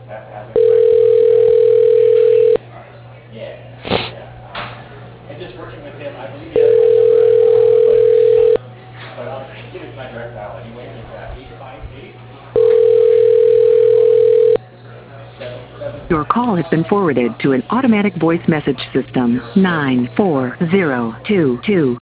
Your call has been forwarded to an automatic voice message system. 94022.